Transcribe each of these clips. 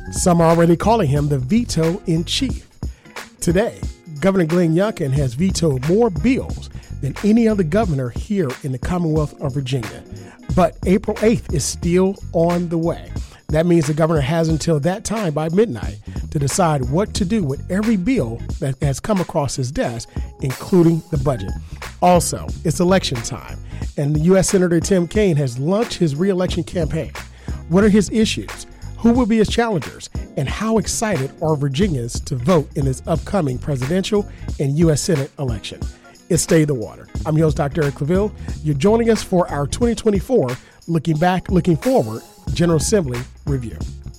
Some are already calling him the veto in chief. Today, Governor Glenn Youngkin has vetoed more bills than any other governor here in the Commonwealth of Virginia. But April 8th is still on the way. That means the governor has until that time by midnight to decide what to do with every bill that has come across his desk, including the budget. Also, it's election time, and the U.S. Senator Tim Kaine has launched his re-election campaign. What are his issues? Who will be his challengers? And how excited are Virginians to vote in this upcoming presidential and U.S. Senate election? It's Stay the Water. I'm your host, Dr. Eric Claville. You're joining us for our 2024 Looking Back, Looking Forward General Assembly Review.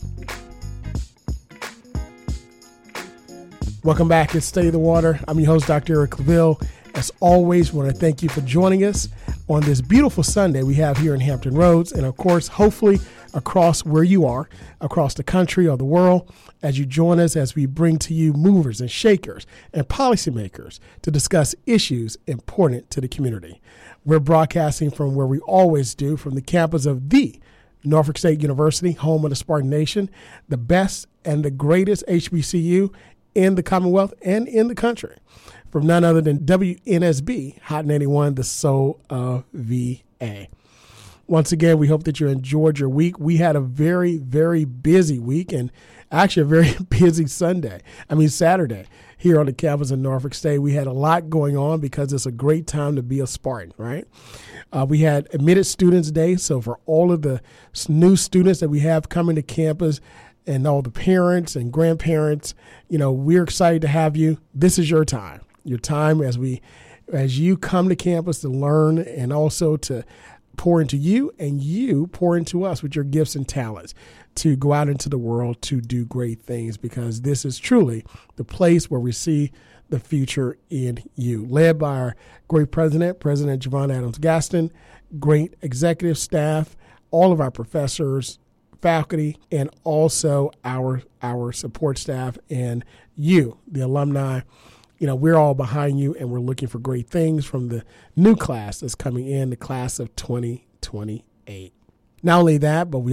Welcome back. It's Stay the Water. I'm your host, Dr. Eric Claville. As always, we want to thank you for joining us on this beautiful Sunday we have here in Hampton Roads, and of course, hopefully across where you are, across the country or the world, as you join us as we bring to you movers and shakers and policymakers to discuss issues important to the community. We're broadcasting from where we always do, from the campus of the Norfolk State University, home of the Spartan Nation, the best and the greatest HBCU in the Commonwealth and in the country, from none other than WNSB, Hot 91, the soul of VA. Once again, we hope that you enjoyed your week. We had a very, very busy week, and actually a very busy Saturday here on the campus in Norfolk State. We had a lot going on because it's a great time to be a Spartan, right? We had Admitted Students Day, so for all of the new students that we have coming to campus and all the parents and grandparents, we're excited to have you. This is your time as you come to campus to learn and also to pour into you, and you pour into us with your gifts and talents to go out into the world to do great things, because this is truly the place where we see the future in you. Led by our great President Javon Adams Gaston, great executive staff, all of our professors, faculty, and also our support staff, and you, the alumni. We're all behind you, and we're looking for great things from the new class that's coming in, the class of 2028. Not only that, but we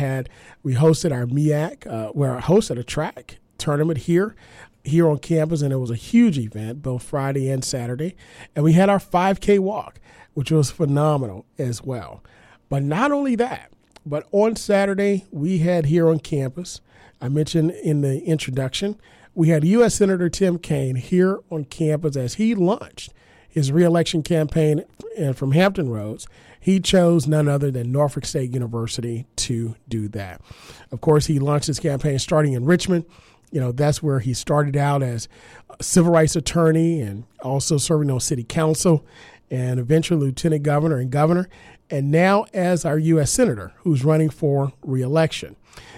hosted our MEAC, where I hosted a track tournament here on campus, and it was a huge event, both Friday and Saturday. And we had our 5K walk, which was phenomenal as well. But not only that, but on Saturday, we had here on campus, I mentioned in the introduction, we had U.S. Senator Tim Kaine here on campus as he launched his re-election campaign. And from Hampton Roads, he chose none other than Norfolk State University to do that. Of course, he launched his campaign starting in Richmond. That's where he started out as a civil rights attorney and also serving on city council and eventually lieutenant governor and governor, and now as our U.S. Senator who's running for re-election.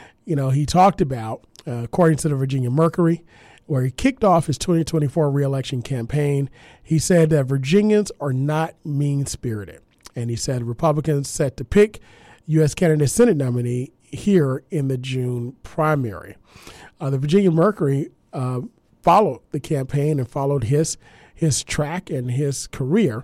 He talked about, according to the Virginia Mercury, where he kicked off his 2024 re-election campaign, he said that Virginians are not mean-spirited. And he said Republicans set to pick U.S. candidate Senate nominee here in the June primary. The Virginia Mercury followed the campaign and followed his track and his career.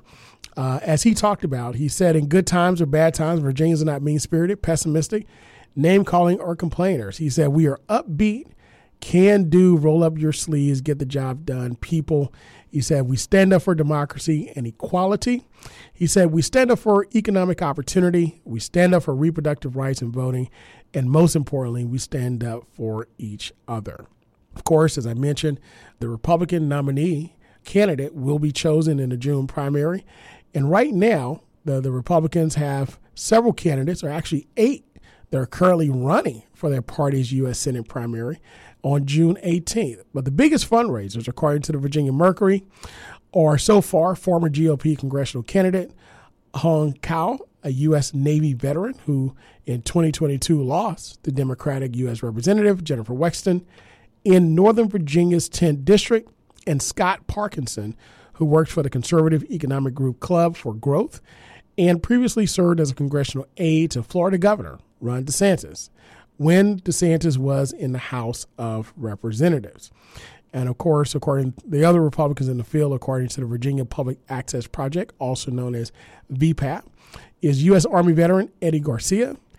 As he talked about, he said, in good times or bad times, Virginians are not mean-spirited, pessimistic, name-calling, or complainers. He said, we are upbeat, can do, roll up your sleeves, get the job done people. He said, we stand up for democracy and equality. He said, we stand up for economic opportunity. We stand up for reproductive rights and voting. And most importantly, we stand up for each other. Of course, as I mentioned, the Republican nominee candidate will be chosen in the June primary. And right now, the Republicans have several candidates, or actually 8, that are currently running for their party's U.S. Senate primary on June 18th. But the biggest fundraisers, according to the Virginia Mercury, are so far former GOP congressional candidate Hong Kao, a U.S. Navy veteran who in 2022 lost the Democratic U.S. Representative Jennifer Wexton in Northern Virginia's 10th District, and Scott Parkinson, who worked for the conservative economic group Club for Growth and previously served as a congressional aide to Florida Governor Ron DeSantis when DeSantis was in the House of Representatives. And of course, according to the other Republicans in the field, according to the Virginia Public Access Project, also known as VPAP, is U.S. Army veteran Eddie Garcia,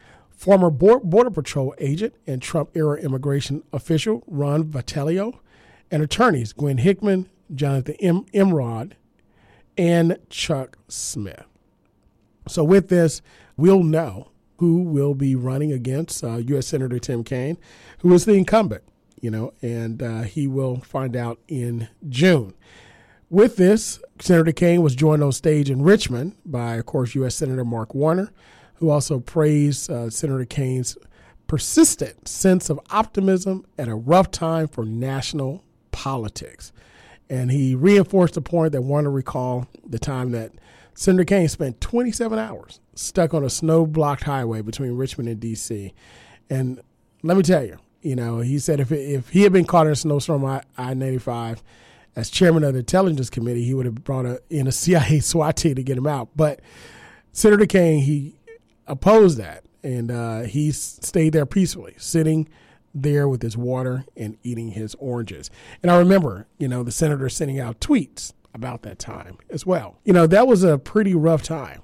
Former Border Patrol agent and Trump-era immigration official Ron Vitello, and attorneys Gwen Hickman, Jonathan Emrod, and Chuck Smith. So with this, we'll know who will be running against U.S. Senator Tim Kaine, who is the incumbent, and he will find out in June. With this, Senator Kaine was joined on stage in Richmond by, of course, U.S. Senator Mark Warner, who also praised Senator Kaine's persistent sense of optimism at a rough time for national politics. And he reinforced the point that Warner recalled the time that Senator Kaine spent 27 hours stuck on a snow-blocked highway between Richmond and D.C. And let me tell you, he said if he had been caught in a snowstorm on I-95 as chairman of the Intelligence Committee, he would have brought in a CIA SWAT team to get him out. But Senator Kaine, he opposed that, and he stayed there peacefully, sitting there with his water and eating his oranges. And I remember, the senator sending out tweets about that time as well. That was a pretty rough time.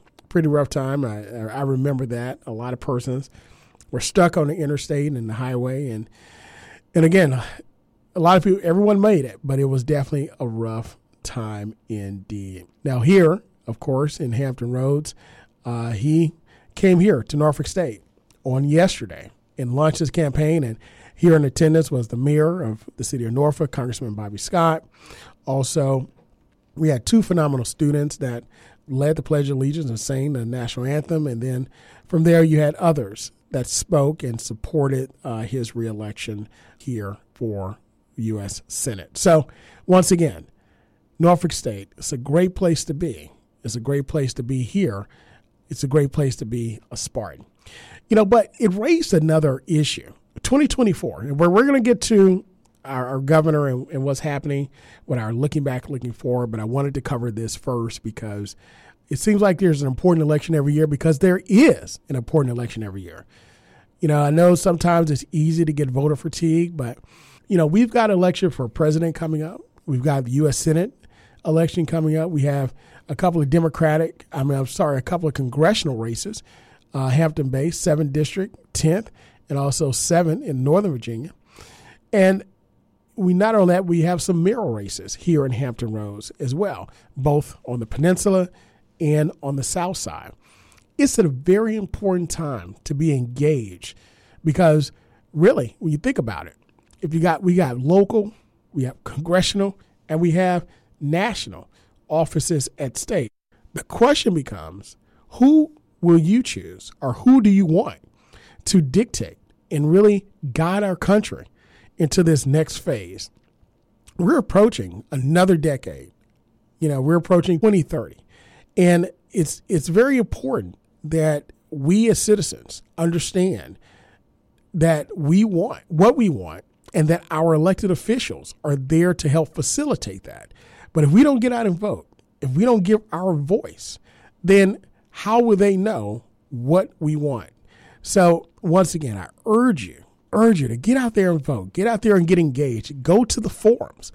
I remember that. A lot of persons were stuck on the interstate and the highway. And again, a lot of people, everyone made it, but it was definitely a rough time indeed. Now here, of course, in Hampton Roads, he came here to Norfolk State on yesterday and launched his campaign. And here in attendance was the mayor of the city of Norfolk, Congressman Bobby Scott. Also, we had two phenomenal students that led the Pledge of Allegiance and sang the national anthem. And then from there, you had others that spoke and supported his reelection here for U.S. Senate. So once again, Norfolk State, it's a great place to be. It's a great place to be here. It's a great place to be a Spartan. But it raised another issue. 2024, and where we're going to get to our governor and what's happening with our looking back, looking forward. But I wanted to cover this first because it seems like there's an important election every year, because there is an important election every year. I know sometimes it's easy to get voter fatigue, but, we've got an election for president coming up. We've got the U.S. Senate election coming up. We have a couple of a couple of congressional races, Hampton-based, 7th District, 10th, and also 7 in Northern Virginia. And we not only that, we have some mayoral races here in Hampton Roads as well, both on the peninsula and on the south side. It's a very important time to be engaged because really, when you think about it, we got local, we have congressional, and we have national offices at stake. The question becomes, who will you choose, or who do you want to dictate and really guide our country into this next phase? We're approaching another decade. We're approaching 2030. And it's very important that we as citizens understand that we want what we want and that our elected officials are there to help facilitate that. But if we don't get out and vote, if we don't give our voice, then how will they know what we want? So once again, I urge you to get out there and vote, get out there and get engaged, go to the forums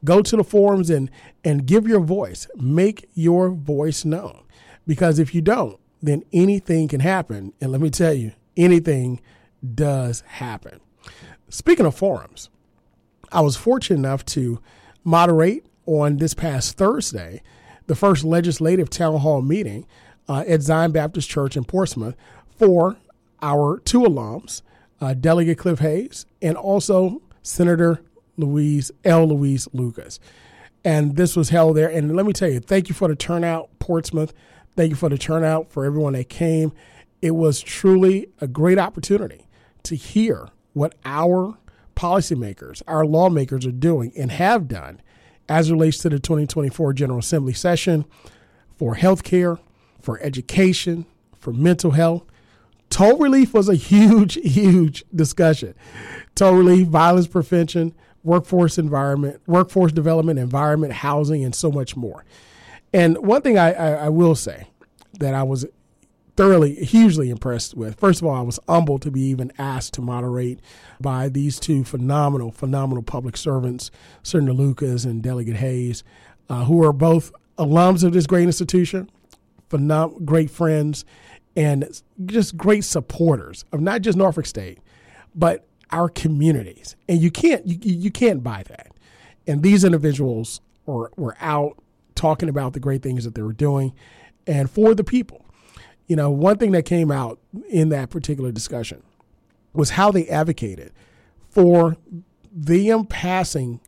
and give your voice, make your voice known. Because if you don't, then anything can happen. And let me tell you, anything does happen. Speaking of forums, I was fortunate enough to moderate on this past Thursday the first legislative town hall meeting at Zion Baptist Church in Portsmouth for our two alums, Delegate Cliff Hayes and also Senator Louise Lucas. And this was held there. And let me tell you, thank you for the turnout, Portsmouth. Thank you for the turnout for everyone that came. It was truly a great opportunity to hear what our policymakers, our lawmakers are doing and have done as it relates to the 2024 General Assembly session for healthcare, for education, for mental health. Toll relief was a huge discussion. Toll relief, violence prevention, workforce development, environment, housing, and so much more. And one thing I will say that I was hugely impressed with. First of all, I was humbled to be even asked to moderate by these two phenomenal public servants, Senator Lucas and Delegate Hayes, who are both alums of this great institution, great friends, and just great supporters of not just Norfolk State, but our communities. And you can't buy that. And these individuals were out talking about the great things that they were doing and for the people. One thing that came out in that particular discussion was how they advocated for them passing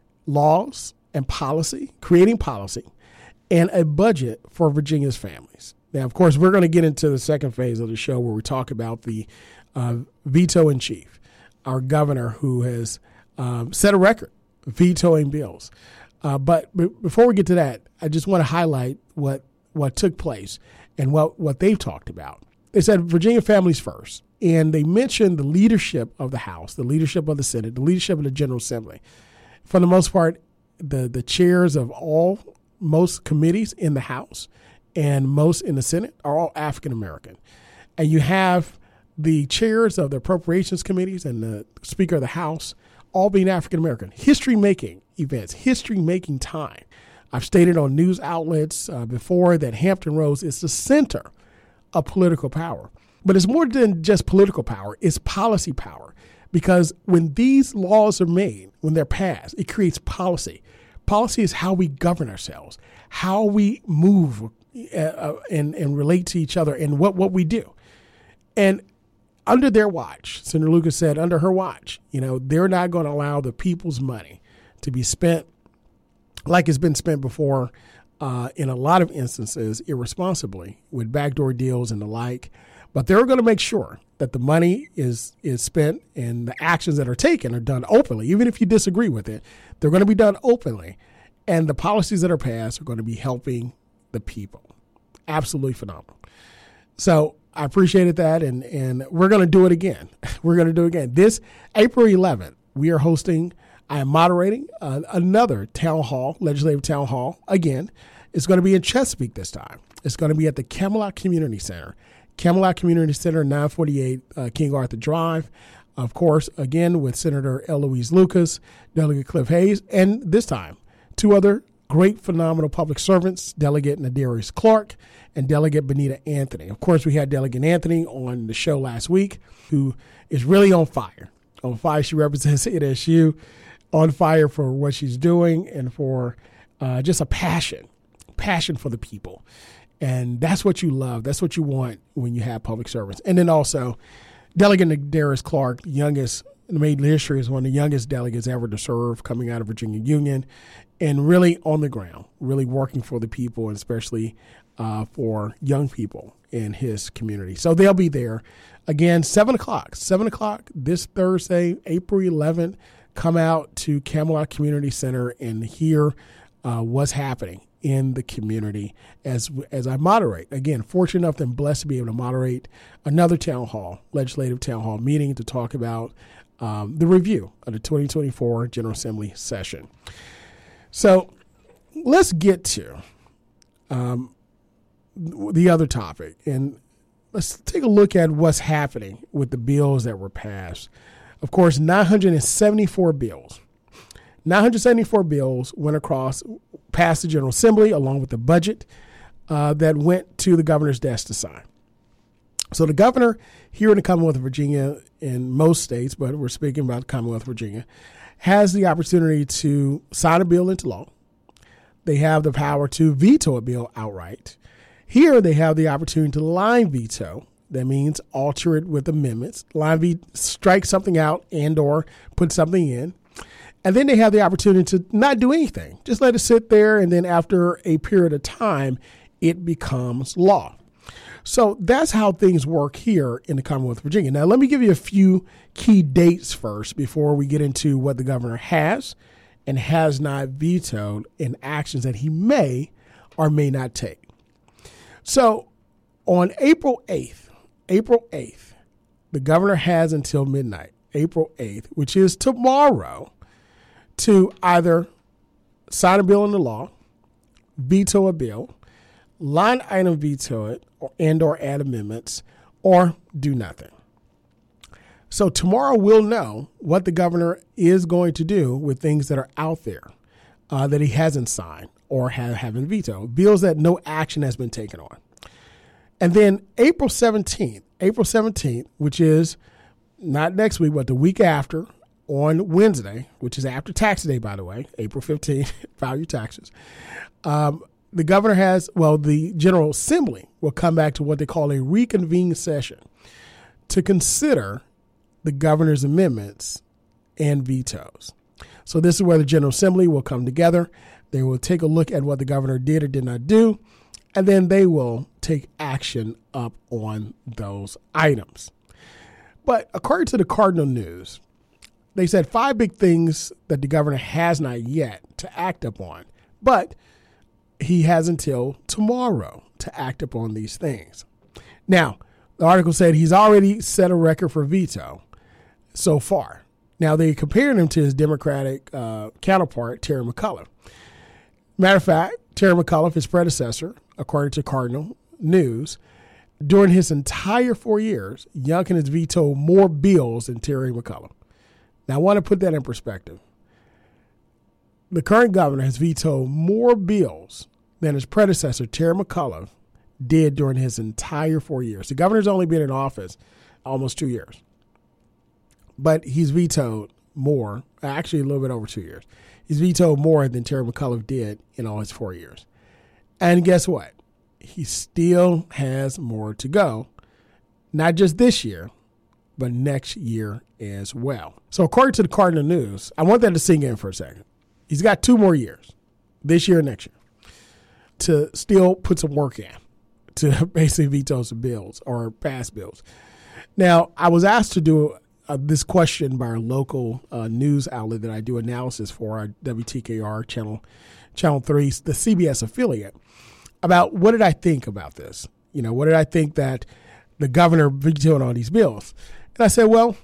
laws and policy, creating policy, and a budget for Virginia's families. Now, of course, we're going to get into the second phase of the show where we talk about the veto in chief, our governor who has set a record vetoing bills. But before we get to that, I just want to highlight what took place and what they've talked about. They said Virginia families first, and they mentioned the leadership of the House, the leadership of the Senate, the leadership of the General Assembly. For the most part, the chairs of most committees in the House and most in the Senate are all African American. And you have the chairs of the appropriations committees and the Speaker of the House all being African American. History-making events, history-making time. I've stated on news outlets before that Hampton Roads is the center of political power. But it's more than just political power, it's policy power. Because when these laws are made, when they're passed, it creates policy. Policy is how we govern ourselves, how we move and relate to each other and what we do. And under their watch, Senator Lucas said, under her watch, they're not going to allow the people's money to be spent like it's been spent before in a lot of instances irresponsibly with backdoor deals and the like. But they're going to make sure that the money is spent and the actions that are taken are done openly. Even if you disagree with it, they're going to be done openly. And the policies that are passed are going to be helping the people. Absolutely phenomenal. So I appreciated that. And we're going to do it again. We're going to do it again. This April 11th, I am moderating another town hall, legislative town hall. Again, it's going to be in Chesapeake this time. It's going to be at the Camelot Community Center. Camelot Community Center, 948 King Arthur Drive. Of course, again, with Senator Eloise Lucas, Delegate Cliff Hayes, and this time, two other great, phenomenal public servants, Delegate Nadarius Clark and Delegate Benita Anthony. Of course, we had Delegate Anthony on the show last week, who is really on fire. On fire, she represents NSU, on fire for what she's doing and for just a passion for the people. And that's what you love. That's what you want when you have public servants. And then also, Delegate Nadarius Clark, made history as one of the youngest delegates ever to serve coming out of Virginia Union, and really on the ground, really working for the people, and especially for young people in his community. So they'll be there. Again, 7 o'clock this Thursday, April 11th. Come out to Camelot Community Center and hear what's happening in the community as I moderate. Again, fortunate enough and blessed to be able to moderate another legislative town hall meeting to talk about the review of the 2024 General Assembly session. So let's get to the other topic, and let's take a look at what's happening with the bills that were passed. Of course, 974 bills. 974 bills went past the General Assembly along with the budget that went to the governor's desk to sign. So the governor here in the Commonwealth of Virginia, in most states, but we're speaking about the Commonwealth of Virginia, has the opportunity to sign a bill into law. They have the power to veto a bill outright. Here they have the opportunity to line veto. That means alter it with amendments. Strike something out and or put something in. And then they have the opportunity to not do anything. Just let it sit there, and then after a period of time, it becomes law. So that's how things work here in the Commonwealth of Virginia. Now, let me give you a few key dates first before we get into what the governor has and has not vetoed in actions that he may or may not take. So on April 8th, the governor has until midnight, April 8th, which is tomorrow, to either sign a bill into law, veto a bill, line item veto it, or add amendments, or do nothing. So tomorrow we'll know what the governor is going to do with things that are out there that he hasn't signed or haven't vetoed, bills that no action has been taken on. And then April 17th, which is not next week, but the week after, on Wednesday, which is after tax day, by the way, April 15th, file your taxes. The governor the General Assembly will come back to what they call a reconvened session to consider the governor's amendments and vetoes. So this is where the General Assembly will come together. They will take a look at what the governor did or did not do, and then they will take action up on those items. But according to the Cardinal News, they said 5 big things that the governor has not yet to act upon, but he has until tomorrow to act upon these things. Now, the article said he's already set a record for veto so far. Now, they compared him to his Democratic counterpart, Terry McAuliffe. Matter of fact, Terry McAuliffe, his predecessor, according to Cardinal News, during his entire 4 years, Youngkin has vetoed more bills than Terry McAuliffe. Now, I want to put that in perspective. The current governor has vetoed more bills than his predecessor, Terry McAuliffe, did during his entire 4 years. The governor's only been in office almost 2 years. But he's vetoed more, actually a little bit over 2 years. He's vetoed more than Terry McAuliffe did in all his 4 years. And guess what? He still has more to go, not just this year, but next year as well. So according to the Cardinal News, I want that to sink in for a second. He's got 2 more years, this year and next year, to still put some work in to basically veto some bills or pass bills. Now, I was asked to do this question by our local news outlet that I do analysis for, our WTKR Channel 3, the CBS affiliate, about what did I think about this? What did I think that the governor vetoed all these bills? And I said, well,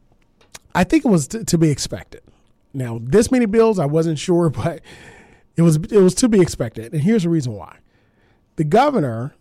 I think it was to be expected. Now, this many bills, I wasn't sure, but it was to be expected. And here's the reason why. The governor,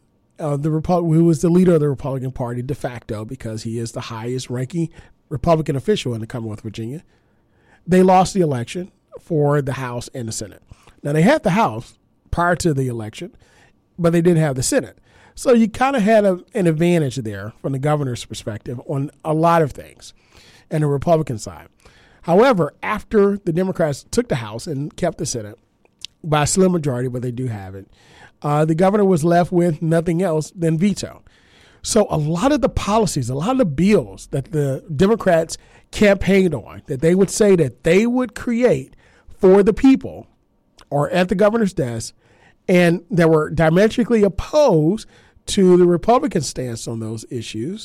who was the leader of the Republican Party de facto, because he is the highest ranking Republican official in the Commonwealth of Virginia, they lost the election for the House and the Senate. Now, they had the House prior to the election, but they didn't have the Senate. So you kind of had an advantage there from the governor's perspective on a lot of things and the Republican side. However, after the Democrats took the House and kept the Senate by a slim majority, but they do have it, the governor was left with nothing else than veto. So a lot of the policies, a lot of the bills that the Democrats campaigned on, that they would say that they would create for the people, are at the governor's desk, and that were diametrically opposed to the Republican stance on those issues,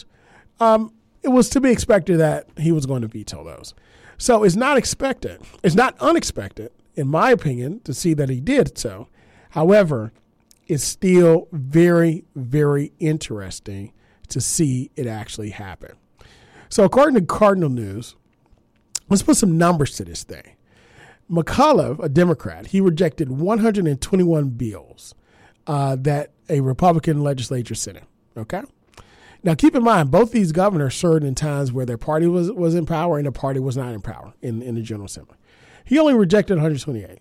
it was to be expected that he was going to veto those. So it's not expected. It's not unexpected, in my opinion, to see that he did so. However, it's still very, very interesting to see it actually happen. So according to Cardinal News, let's put some numbers to this thing. McAuliffe, a Democrat, he rejected 121 bills that a Republican legislature sent him. Okay? Now, keep in mind, both these governors served in times where their party was in power and the party was not in power in the General Assembly. He only rejected 128.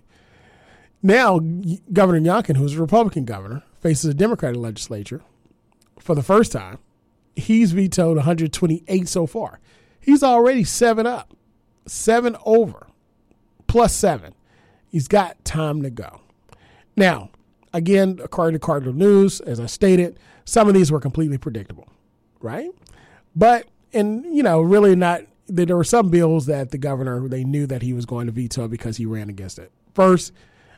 Now, Governor Youngkin, who's a Republican governor, faces a Democratic legislature for the first time. He's vetoed 128 so far. He's already 7 up, 7 over, plus 7. He's got time to go. Now, again, according to Cardinal News, as I stated, some of these were completely predictable, right? But, really not, there were some bills that the governor, they knew that he was going to veto because he ran against it. First,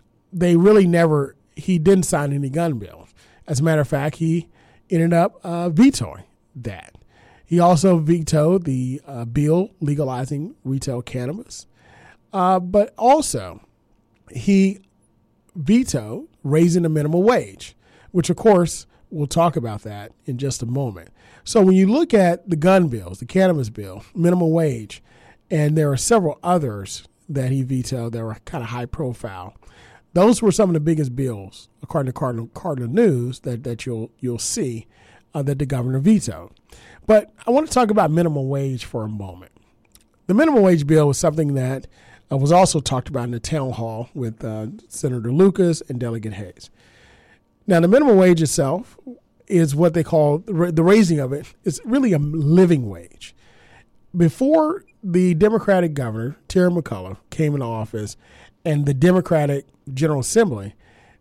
he didn't sign any gun bills. As a matter of fact, he ended up vetoing that. He also vetoed the bill legalizing retail cannabis. But also, he vetoed raising the minimum wage, which, of course, we'll talk about that in just a moment. So when you look at the gun bills, the cannabis bill, minimum wage, and there are several others that he vetoed that were kind of high profile, those were some of the biggest bills, according to Cardinal News, that you'll see that the governor vetoed. But I want to talk about minimum wage for a moment. The minimum wage bill was something that was also talked about in the town hall with Senator Lucas and Delegate Hayes. Now, the minimum wage itself is what they call the raising of it. It's really a living wage. Before the Democratic governor, Terry McCullough, came into office and the Democratic General Assembly,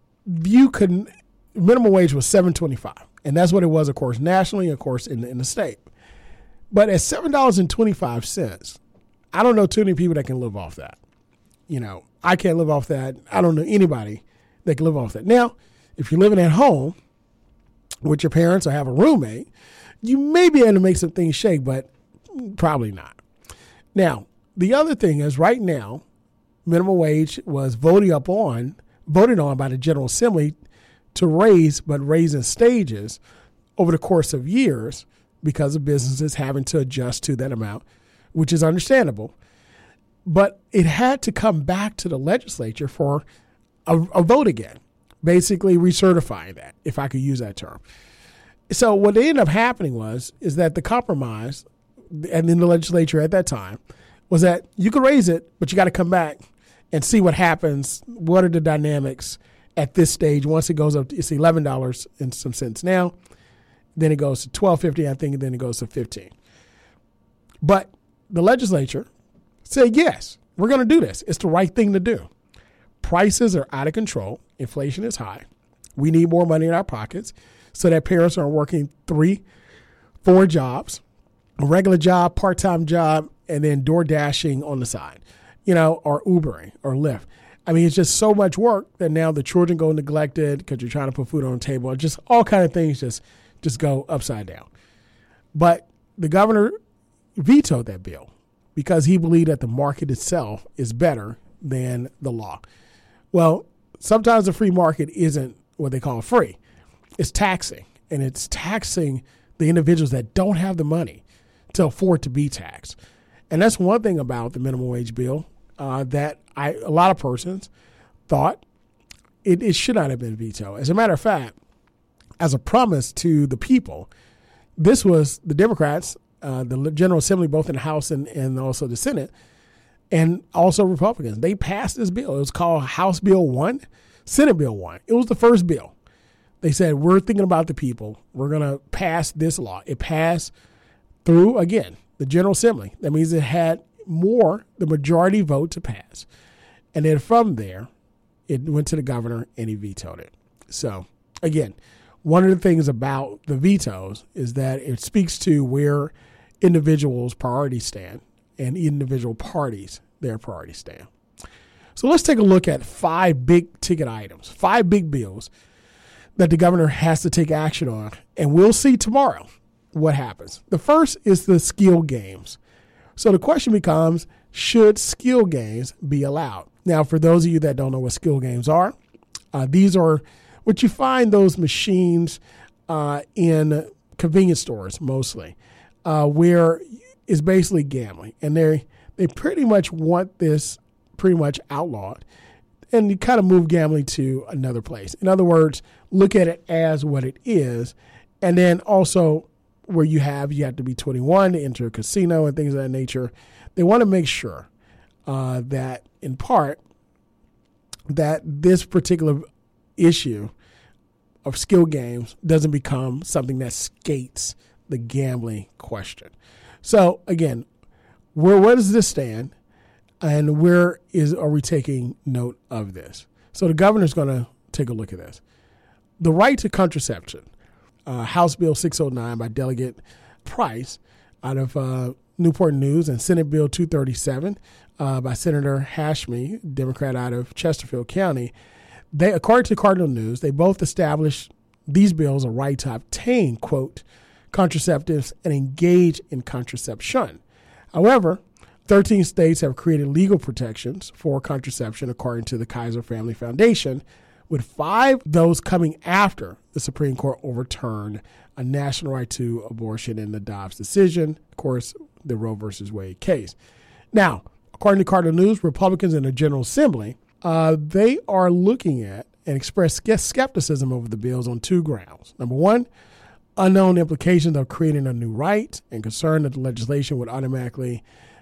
minimum wage was $7.25. And that's what it was, of course, nationally, of course, in the state. But at $7.25, I don't know too many people that can live off that. I can't live off that. I don't know anybody that can live off that. Now, if you're living at home with your parents or have a roommate, you may be able to make some things shake, but probably not. Now, the other thing is right now, minimum wage was voted on by the General Assembly to raise in stages over the course of years because of businesses having to adjust to that amount, which is understandable. But it had to come back to the legislature for a vote again, basically recertifying that, if I could use that term. So what ended up happening is that the compromise, and in the legislature at that time, was that you could raise it, but you got to come back and see what happens. What are the dynamics at this stage? Once it goes up, it's $11 and some cents now. Then it goes to $12.50, I think, and then it goes to $15. But the legislature said, yes, we're going to do this. It's the right thing to do. Prices are out of control. Inflation is high. We need more money in our pockets so that parents aren't working 3-4 jobs, a regular job, part-time job, and then door dashing on the side, or Ubering or Lyft. I mean, it's just so much work that now the children go neglected because you're trying to put food on the table. Just all kind of things just go upside down. But the governor vetoed that bill because he believed that the market itself is better than the law. Well, sometimes the free market isn't what they call free. It's taxing, and it's taxing the individuals that don't have the money to afford to be taxed. And that's one thing about the minimum wage bill that a lot of persons thought it should not have been vetoed. As a matter of fact, as a promise to the people, this was the Democrats, the General Assembly, both in the House and also the Senate, and also Republicans. They passed this bill. It was called House Bill 1, Senate Bill 1. It was the first bill. They said, we're thinking about the people. We're going to pass this law. It passed through, again, the General Assembly. That means it had the majority vote to pass. And then from there, it went to the governor and he vetoed it. So, again, one of the things about the vetoes is that it speaks to where individuals' priorities stand and individual parties, their priorities stand. So let's take a look at 5 big ticket items, 5 big bills that the governor has to take action on. And we'll see tomorrow what happens. The first is the skill games. So the question becomes, should skill games be allowed? Now, for those of you that don't know what skill games are, these are what you find those machines in convenience stores mostly, where it's basically gambling. And they pretty much want this pretty much outlawed. And you kind of move gambling to another place. In other words, look at it as what it is. And then also where you have to be 21 to enter a casino and things of that nature. They want to make sure that in part that this particular issue of skill games doesn't become something that skates the gambling question. So again, where does this stand? And where are we taking note of this? So the governor's going to take a look at this. The right to contraception, House Bill 609 by Delegate Price out of Newport News, and Senate Bill 237 by Senator Hashmi, Democrat out of Chesterfield County. They, according to Cardinal News, they both established these bills a right to obtain, quote, contraceptives and engage in contraception. However, 13 states have created legal protections for contraception, according to the Kaiser Family Foundation, with 5 those coming after the Supreme Court overturned a national right to abortion in the Dobbs decision, of course, the Roe versus Wade case. Now, according to Cardinal News, Republicans in the General Assembly, they are looking at and express skepticism over the bills on 2 grounds. Number one, unknown implications of creating a new right and concern that the legislation would automatically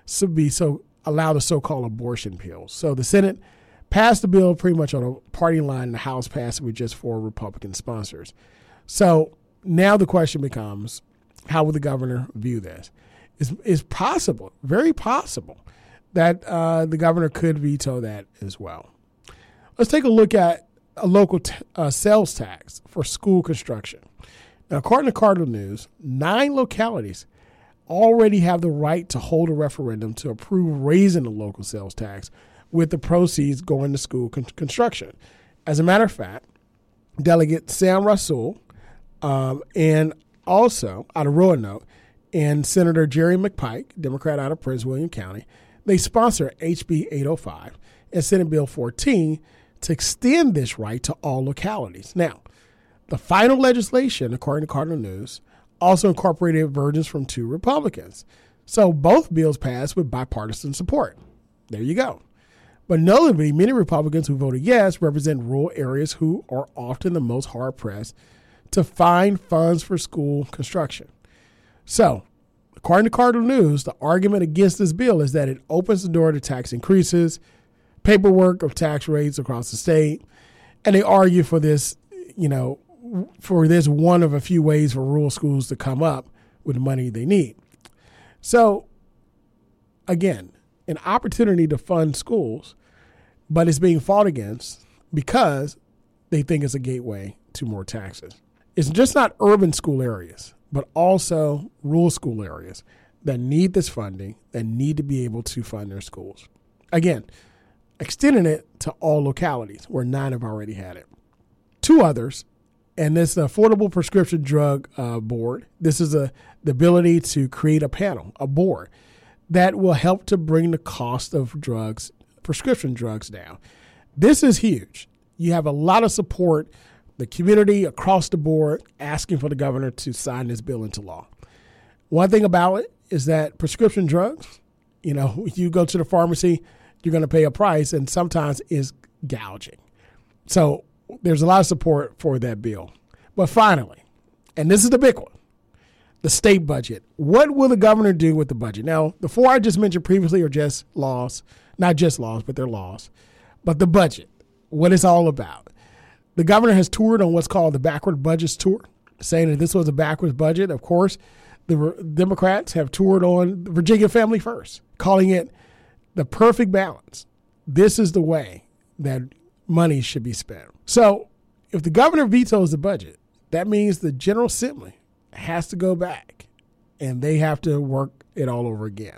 allow the so-called abortion pills. So the Senate passed the bill pretty much on a party line. The House passed it with just 4 Republican sponsors. So now the question becomes, how will the governor view this? It's possible, very possible, that the governor could veto that as well. Let's take a look at a local sales tax for school construction. Now, according to Cardinal News, 9 localities already have the right to hold a referendum to approve raising the local sales tax, with the proceeds going to school construction. As a matter of fact, Delegate Sam Rasool and also out of Roanoke and Senator Jerry McPike, Democrat out of Prince William County, they sponsor HB 805 and Senate Bill 14 to extend this right to all localities. Now, the final legislation, according to Cardinal News, also incorporated versions from 2 Republicans. So both bills passed with bipartisan support. There you go. But notably, many Republicans who voted yes represent rural areas who are often the most hard-pressed to find funds for school construction. So, according to Cardinal News, the argument against this bill is that it opens the door to tax increases, paperwork of tax rates across the state, and they argue for this, for this one of a few ways for rural schools to come up with the money they need. So, again, an opportunity to fund schools, but it's being fought against because they think it's a gateway to more taxes. It's just not urban school areas, but also rural school areas that need this funding, that need to be able to fund their schools. Again, extending it to all localities where 9 have already had it. 2 others, and this Affordable Prescription Drug Board. This is the ability to create a panel, a board, that will help to bring the cost of drugs, prescription drugs, down. This is huge. You have a lot of support, the community across the board asking for the governor to sign this bill into law. One thing about it is that prescription drugs, you go to the pharmacy, you're going to pay a price, and sometimes it's gouging. So there's a lot of support for that bill. But finally, and this is the big one, the state budget. What will the governor do with the budget? Now, the 4 I just mentioned previously are just laws, not just laws, but they're laws. But the budget, what it's all about. The governor has toured on what's called the Backward Budgets Tour, saying that this was a backwards budget. Of course, the Democrats have toured on Virginia Family First, calling it the perfect balance. This is the way that money should be spent. So if the governor vetoes the budget, that means the General Assembly has to go back and they have to work it all over again.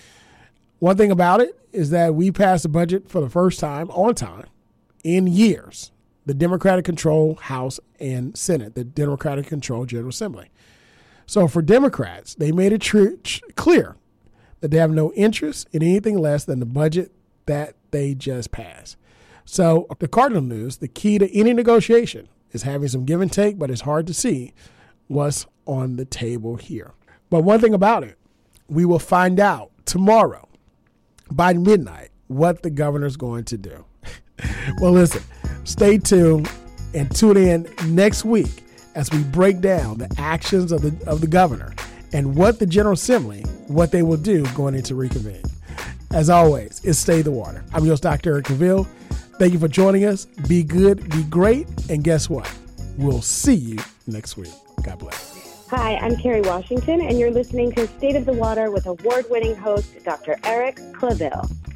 One thing about it is that we passed a budget for the first time on time in years. The Democratic-controlled House and Senate, the Democratic-controlled General Assembly. So for Democrats, they made it clear that they have no interest in anything less than the budget that they just passed. So the Cardinal News, the key to any negotiation is having some give and take, but it's hard to see what's on the table here. But one thing about it, we will find out tomorrow by midnight what the governor's going to do. Well, listen, stay tuned and tune in next week as we break down the actions of the governor and what the General Assembly, what they will do going into reconvene. As always, it's Stay the Water. I'm your host, Dr. Eric Cavill. Thank you for joining us. Be good, be great, and guess what? We'll see you next week. God bless. Hi, I'm Carrie Washington, and you're listening to State of the Water with award-winning host Dr. Eric Clavel.